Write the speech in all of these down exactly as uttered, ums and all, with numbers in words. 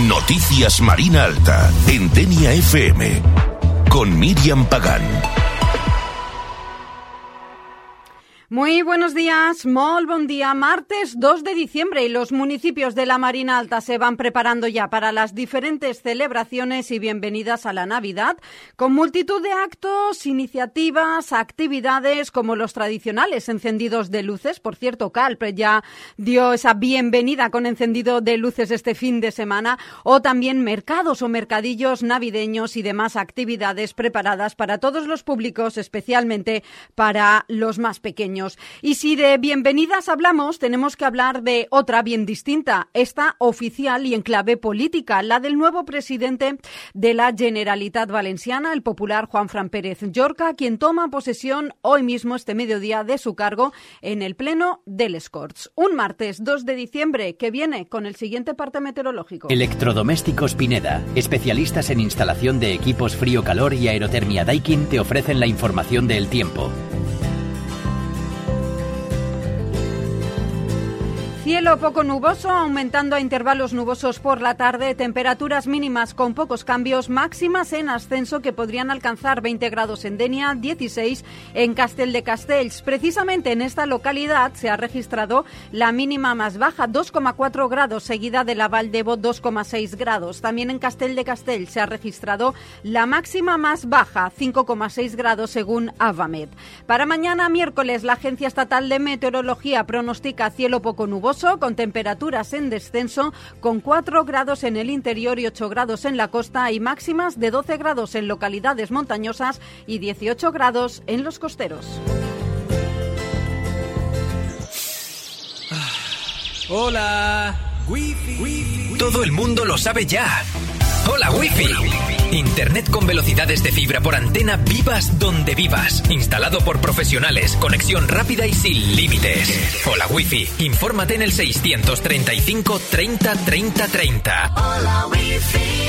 Noticias Marina Alta, en Denia F M, con Miriam Pagán. Muy buenos días, molt bon día. Martes dos de diciembre y los municipios de la Marina Alta se van preparando ya para las diferentes celebraciones y bienvenidas a la Navidad, con multitud de actos, iniciativas, actividades como los tradicionales encendidos de luces. Por cierto, Calp ya dio esa bienvenida con encendido de luces este fin de semana, o también mercados o mercadillos navideños y demás actividades preparadas para todos los públicos, especialmente para los más pequeños. Y si de bienvenidas hablamos, tenemos que hablar de otra bien distinta, esta oficial y en clave política, la del nuevo presidente de la Generalitat Valenciana, el popular Juanfran Pérez Llorca, quien toma posesión hoy mismo, este mediodía, de su cargo en el Pleno de les Corts. Un martes dos de diciembre que viene con el siguiente parte meteorológico. Electrodomésticos Pineda, especialistas en instalación de equipos frío-calor y aerotermia Daikin, te ofrecen la información del tiempo. Cielo poco nuboso, aumentando a intervalos nubosos por la tarde, temperaturas mínimas con pocos cambios, máximas en ascenso que podrían alcanzar veinte grados en Denia, dieciséis en Castell de Castells. Precisamente en esta localidad se ha registrado la mínima más baja, dos coma cuatro grados, seguida de la Val d'Ebo, dos coma seis grados. También en Castell de Castells se ha registrado la máxima más baja, cinco coma seis grados según Avamed. Para mañana miércoles, la Agencia Estatal de Meteorología pronostica cielo poco nuboso, con temperaturas en descenso, con cuatro grados en el interior y ocho grados en la costa, y máximas de doce grados en localidades montañosas y dieciocho grados en los costeros. Hola, Wi-Fi. Todo el mundo lo sabe ya. Hola, Wi-Fi. Internet con velocidades de fibra por antena, vivas donde vivas. Instalado por profesionales, conexión rápida y sin límites. Hola, Wi-Fi. Infórmate en el seiscientos treinta y cinco treinta treinta treinta. Hola, Wi-Fi.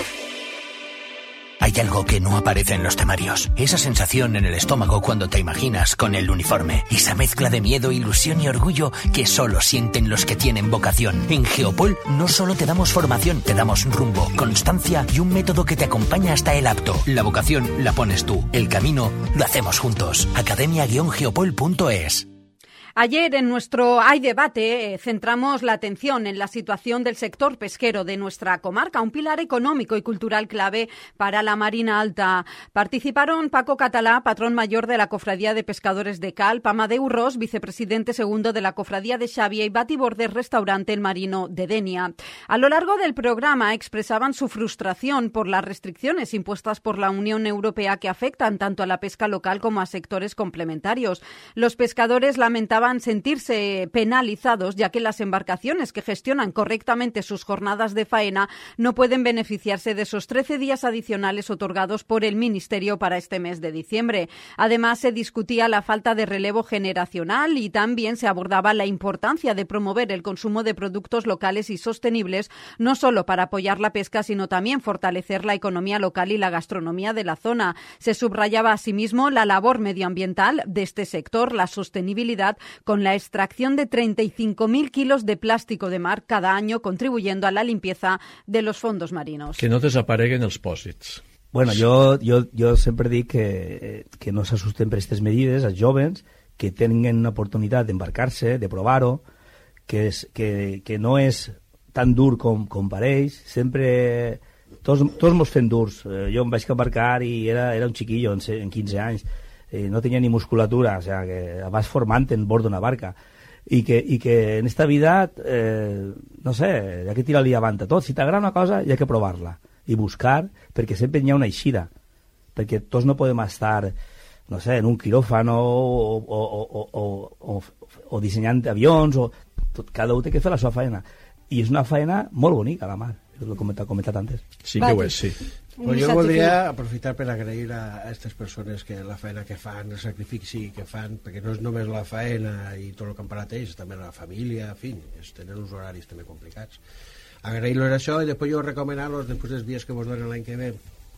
Hay algo que no aparece en los temarios. Esa sensación en el estómago cuando te imaginas con el uniforme. Esa mezcla de miedo, ilusión y orgullo que solo sienten los que tienen vocación. En Geopol no solo te damos formación, te damos rumbo, constancia y un método que te acompaña hasta el acto. La vocación la pones tú. El camino lo hacemos juntos. academia guion geopol punto es. Ayer en nuestro Hay Debate eh, centramos la atención en la situación del sector pesquero de nuestra comarca, un pilar económico y cultural clave para la Marina Alta. Participaron Paco Catalá, patrón mayor de la Cofradía de Pescadores de Calp, Amadeu Ros, vicepresidente segundo de la Cofradía de Xàbia, y Bati Bordes, restaurante El Marino de Denia. A lo largo del programa expresaban su frustración por las restricciones impuestas por la Unión Europea que afectan tanto a la pesca local como a sectores complementarios. Los pescadores lamentaban sentirse penalizados, ya que las embarcaciones que gestionan correctamente sus jornadas de faena no pueden beneficiarse de esos trece días adicionales otorgados por el Ministerio para este mes de diciembre. Además, se discutía la falta de relevo generacional y también se abordaba la importancia de promover el consumo de productos locales y sostenibles, no solo para apoyar la pesca, sino también fortalecer la economía local y la gastronomía de la zona. Se subrayaba asimismo la labor medioambiental de este sector, la sostenibilidad, con la extracción de treinta y cinco mil kilos de plástico de mar cada año, contribuyendo a la limpieza de los fondos marinos. Que no desapareguen els pòsits. Bueno, jo, jo, jo sempre dic que, que no s'assusten per aquestes medides, els jovens, que tinguin una oportunitat d'embarcar-se, de provar-ho, que, és, que, que no és tan dur com, com pareix. Sempre, tots, tots mos fem durs. Jo em vaig embarcar i era, era un xiquillo, en, en quinze anys. Eh, no tenia ni musculatura, o sea, que vas formant en bord d'una barca, i que, i que en esta vida, eh, no sé, hi ha que tirar-li avant a tot. Si t'agrada una cosa, hi ha que provar-la i buscar, perquè sempre hi ha una eixida, perquè tots no podem estar, no sé, en un quiròfano o, o, o, o, o, o dissenyant avions, o tot, cada un té que fer la seva feina, i és una feina molt bonica, la mar, és el que he comentat antes. Sí que ho és, sí. Pues jo voldria aprofitar per agrair a aquestes persones que la feina que fan, el sacrifici que fan, perquè no és només la feina i tot el que han parat ells, també la família, en fi, es tenen uns horaris també complicats. Agrair-los això i després jo recomanar-los, després dels dies que vos donen l'any que ve,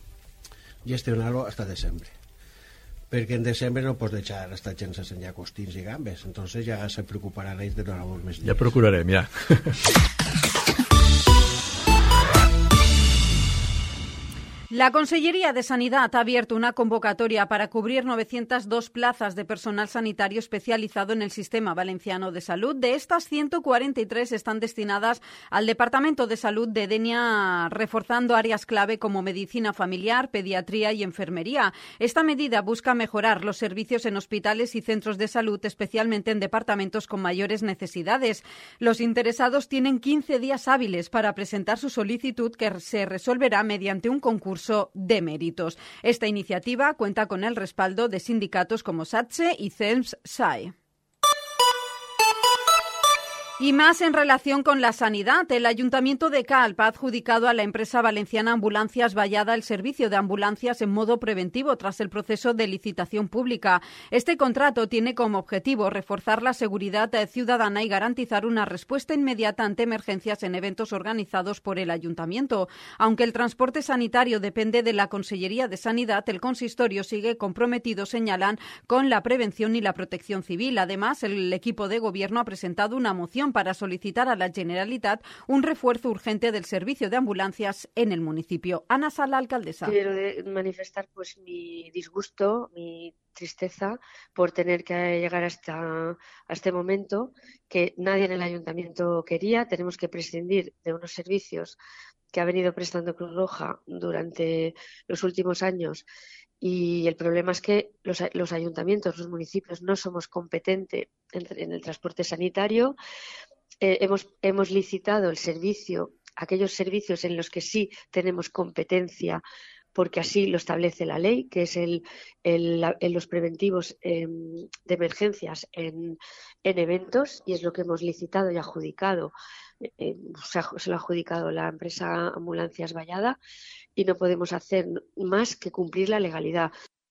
gestionar-lo hasta desembre. Perquè en desembre no pots deixar estar gent sense enllà costins i gambes, entonces ja se preocuparan ells de donar-vos més dies. Ja procurarem, ja. La Consellería de Sanidad ha abierto una convocatoria para cubrir novecientas dos plazas de personal sanitario especializado en el Sistema Valenciano de Salud. De estas, ciento cuarenta y tres están destinadas al Departamento de Salud de Denia, reforzando áreas clave como medicina familiar, pediatría y enfermería. Esta medida busca mejorar los servicios en hospitales y centros de salud, especialmente en departamentos con mayores necesidades. Los interesados tienen quince días hábiles para presentar su solicitud, que se resolverá mediante un concurso de méritos. Esta iniciativa cuenta con el respaldo de sindicatos como SATSE y CEMS S A E. Y más en relación con la sanidad. El Ayuntamiento de Calp ha adjudicado a la empresa valenciana Ambulancias Vallada el servicio de ambulancias en modo preventivo tras el proceso de licitación pública. Este contrato tiene como objetivo reforzar la seguridad ciudadana y garantizar una respuesta inmediata ante emergencias en eventos organizados por el Ayuntamiento. Aunque el transporte sanitario depende de la Consellería de Sanidad, el consistorio sigue comprometido, señalan, con la prevención y la protección civil. Además, el equipo de gobierno ha presentado una moción para solicitar a la Generalitat un refuerzo urgente del servicio de ambulancias en el municipio. Ana Sala, alcaldesa. Quiero manifestar pues mi disgusto, mi tristeza por tener que llegar hasta a este momento que nadie en el ayuntamiento quería. Tenemos que prescindir de unos servicios que ha venido prestando Cruz Roja durante los últimos años. Y el problema es que los, los ayuntamientos, los municipios, no somos competentes en, en el transporte sanitario. Eh, hemos, hemos licitado el servicio, aquellos servicios en los que sí tenemos competencia, porque así lo establece la ley, que es el, el, el los preventivos eh, de emergencias en, en eventos, y es lo que hemos licitado y adjudicado. Eh, se, ha, se lo ha adjudicado la empresa Ambulancias Vallada, y no podemos hacer más que cumplir la legalidad.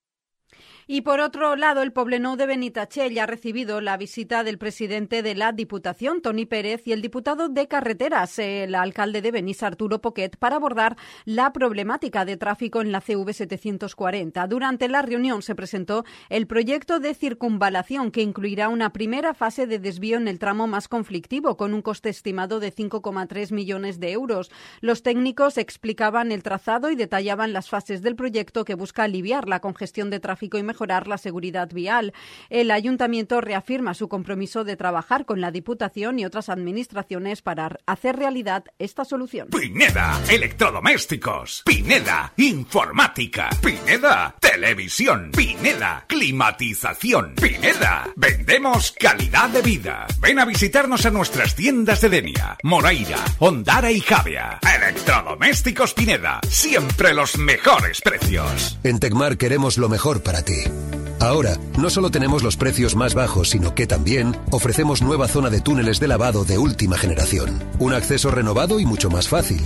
Y por otro lado, el Poblenou de Benitatxell ha recibido la visita del presidente de la Diputación, Toni Pérez, y el diputado de Carreteras, el alcalde de Benissa, Arturo Poquet, para abordar la problemática de tráfico en la C V setecientos cuarenta. Durante la reunión se presentó el proyecto de circunvalación, que incluirá una primera fase de desvío en el tramo más conflictivo, con un coste estimado de cinco coma tres millones de euros. Los técnicos explicaban el trazado y detallaban las fases del proyecto, que busca aliviar la congestión de tráfico y mejorar la seguridad vial. El ayuntamiento reafirma su compromiso de trabajar con la Diputación y otras administraciones para hacer realidad esta solución. Pineda Electrodomésticos, Pineda Informática, Pineda Televisión, Pineda Climatización, Pineda Vendemos calidad de vida. Ven a visitarnos a nuestras tiendas de Denia, Moraira, Ondara y Javea. Electrodomésticos Pineda, siempre los mejores precios. En Tecmar queremos lo mejor para ti. Ahora, no solo tenemos los precios más bajos, sino que también ofrecemos nueva zona de túneles de lavado de última generación. Un acceso renovado y mucho más fácil.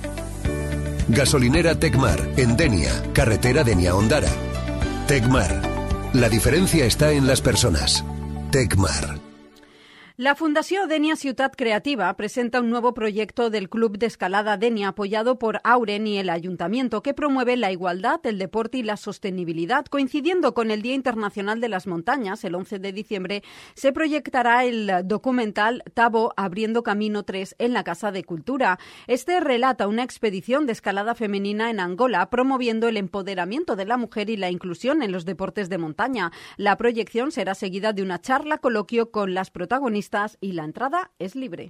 Gasolinera Tecmar, en Denia, carretera Denia-Ondara. Tecmar. La diferencia está en las personas. Tecmar. La Fundació Denia Ciutat Creativa presenta un nuevo proyecto del Club de Escalada Denia, apoyado por Auren y el Ayuntamiento, que promueve la igualdad, el deporte y la sostenibilidad. Coincidiendo con el Día Internacional de las Montañas, el once de diciembre, se proyectará el documental Tabo Abriendo Camino tres en la Casa de Cultura. Este relata una expedición de escalada femenina en Angola, promoviendo el empoderamiento de la mujer y la inclusión en los deportes de montaña. La proyección será seguida de una charla coloquio con las protagonistas y la entrada es libre.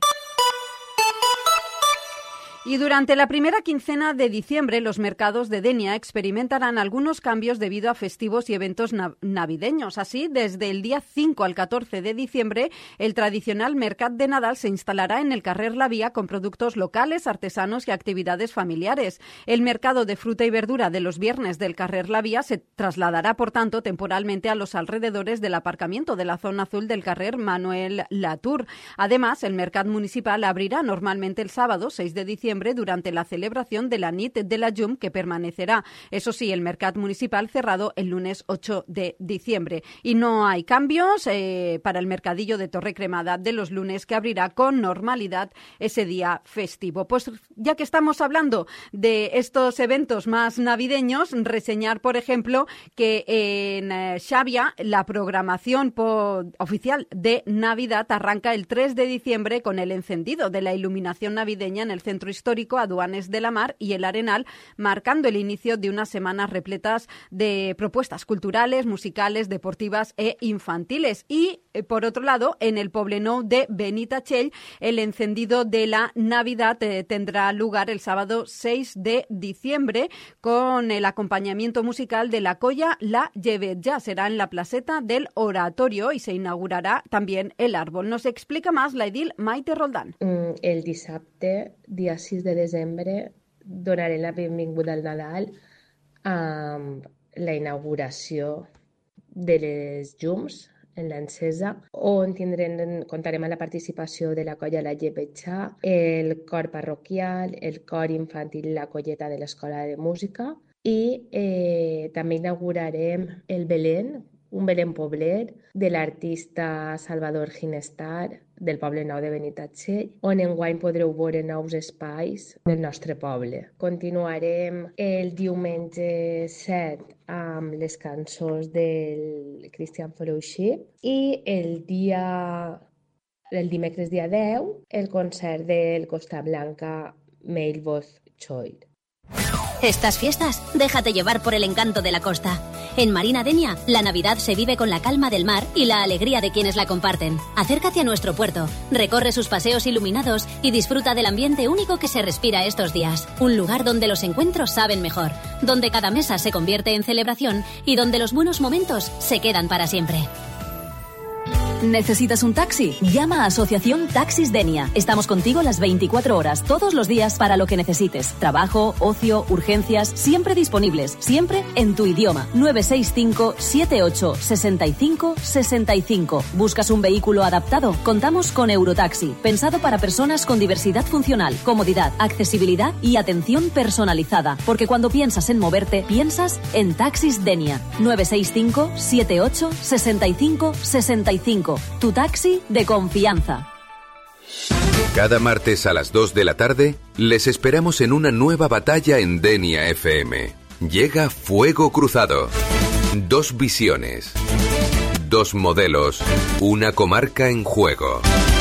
Y durante la primera quincena de diciembre, los mercados de Denia experimentarán algunos cambios debido a festivos y eventos nav- navideños. Así, desde el día cinco al catorce de diciembre, el tradicional Mercat de Nadal se instalará en el carrer La Vía con productos locales, artesanos y actividades familiares. El mercado de fruta y verdura de los viernes del carrer La Vía se trasladará, por tanto, temporalmente a los alrededores del aparcamiento de la zona azul del carrer Manuel Latour. Además, el Mercat Municipal abrirá normalmente el sábado seis de diciembre durante la celebración de la Nit de la Llum, que permanecerá, eso sí, el Mercat Municipal cerrado el lunes ocho de diciembre. Y no hay cambios eh, para el mercadillo de Torre Cremada de los lunes, que abrirá con normalidad ese día festivo. Pues ya que estamos hablando de estos eventos más navideños, reseñar, por ejemplo, que en eh, Xavia la programación po- oficial de Navidad arranca el tres de diciembre con el encendido de la iluminación navideña en el centro histórico histórico Aduanes de la Mar y el Arenal, marcando el inicio de unas semanas repletas de propuestas culturales, musicales, deportivas e infantiles. Y, eh, por otro lado, en el Poblenou de Benitatxell, el encendido de la Navidad eh, tendrá lugar el sábado seis de diciembre con el acompañamiento musical de la colla La Llevet. Ya será en la placeta del Oratorio y se inaugurará también el árbol. Nos explica más la edil Maite Roldán. Mm, el dissabte, dia sis de desembre, donaré la benvinguda al Nadal amb la inauguració de les llums en l'encesa, on tindrem, comptarem amb la participació de la colla La Llepetxà, el cor parroquial, el cor infantil La Colleta de l'Escola de Música i eh, també inaugurarem el Belén, un Belén pobler de l'artista Salvador Ginestar del Poble Nou de Benitatxell, on enguany podreu veure nous espais del nostre poble. Continuarem el diumenge set amb les cançons del Cristian Foluixí i el dia el dimecres dia deu el concert del Costa Blanca Meilvoz Choir. Estas fiestas, déjate llevar por el encanto de la costa. En Marina Denia, la Navidad se vive con la calma del mar y la alegría de quienes la comparten. Acércate a nuestro puerto, recorre sus paseos iluminados y disfruta del ambiente único que se respira estos días. Un lugar donde los encuentros saben mejor, donde cada mesa se convierte en celebración y donde los buenos momentos se quedan para siempre. ¿Necesitas un taxi? Llama a Asociación Taxis Denia. Estamos contigo las veinticuatro horas, todos los días, para lo que necesites. Trabajo, ocio, urgencias, siempre disponibles, siempre en tu idioma. nueve seis cinco, siete ocho, seis cinco, seis cinco. ¿Buscas un vehículo adaptado? Contamos con Eurotaxi, pensado para personas con diversidad funcional, comodidad, accesibilidad y atención personalizada. Porque cuando piensas en moverte, piensas en Taxis Denia. nueve seis cinco, siete ocho, seis cinco, seis cinco. Tu taxi de confianza. Cada martes a las dos de la tarde les esperamos en una nueva batalla en Denia F M. Llega Fuego Cruzado. Dos visiones. Dos modelos. Una comarca en juego.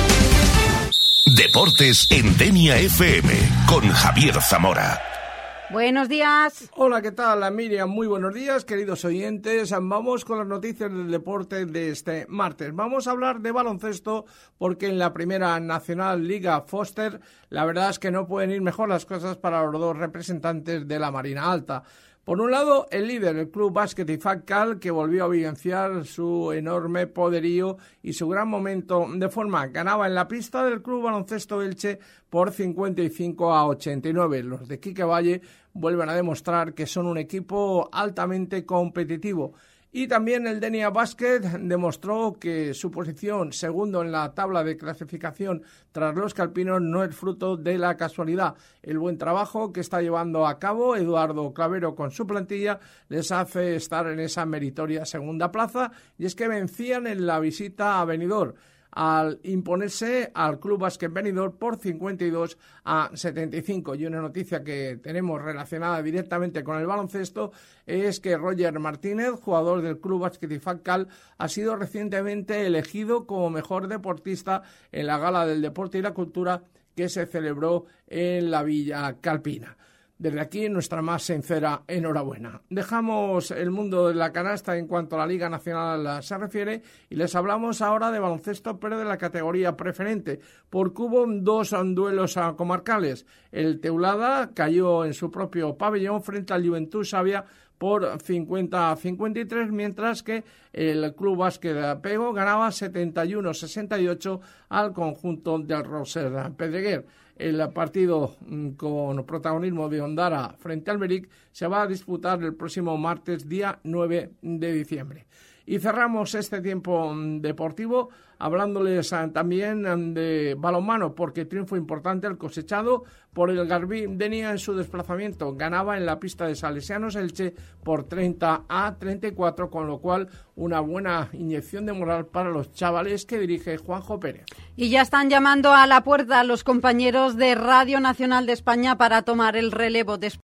Deportes en Denia F M con Javier Zamora. Buenos días. Hola, ¿qué tal? Miriam, muy buenos días, queridos oyentes. Vamos con las noticias del deporte de este martes. Vamos a hablar de baloncesto porque en la primera nacional Liga Foster la verdad es que no pueden ir mejor las cosas para los dos representantes de la Marina Alta. Por un lado, el líder, el Club Básquet Ifaccal, que volvió a evidenciar su enorme poderío y su gran momento de forma. Ganaba en la pista del Club Baloncesto Elche por cincuenta y cinco a ochenta y nueve. Los de Quique Valle vuelven a demostrar que son un equipo altamente competitivo. Y también el Denia Basket demostró que su posición segundo en la tabla de clasificación tras los calpinos no es fruto de la casualidad. El buen trabajo que está llevando a cabo Eduardo Clavero con su plantilla les hace estar en esa meritoria segunda plaza, y es que vencían en la visita a Benidorm al imponerse al Club Básquet Benidorm por cincuenta y dos a setenta y cinco. Y una noticia que tenemos relacionada directamente con el baloncesto es que Roger Martínez, jugador del Club Básquet Ifaccal, ha sido recientemente elegido como mejor deportista en la Gala del Deporte y la Cultura que se celebró en la Villa Calpina. Desde aquí, nuestra más sincera enhorabuena. Dejamos el mundo de la canasta en cuanto a la Liga Nacional se refiere y les hablamos ahora de baloncesto, pero de la categoría preferente, porque hubo dos duelos comarcales. El Teulada cayó en su propio pabellón frente al Juventud Savia por cincuenta a cincuenta y tres, mientras que el Club Básquet Pego ganaba setenta y uno a sesenta y ocho al conjunto del Roser Pedreguer. El partido con protagonismo de Ondara frente al Beric se va a disputar el próximo martes, día nueve de diciembre. Y cerramos este tiempo deportivo hablándoles también de balonmano, porque triunfo importante el cosechado por el Garbí Denia en su desplazamiento. Ganaba en la pista de Salesianos Elche por treinta a treinta y cuatro, con lo cual una buena inyección de moral para los chavales que dirige Juanjo Pérez. Y ya están llamando a la puerta los compañeros de Radio Nacional de España para tomar el relevo después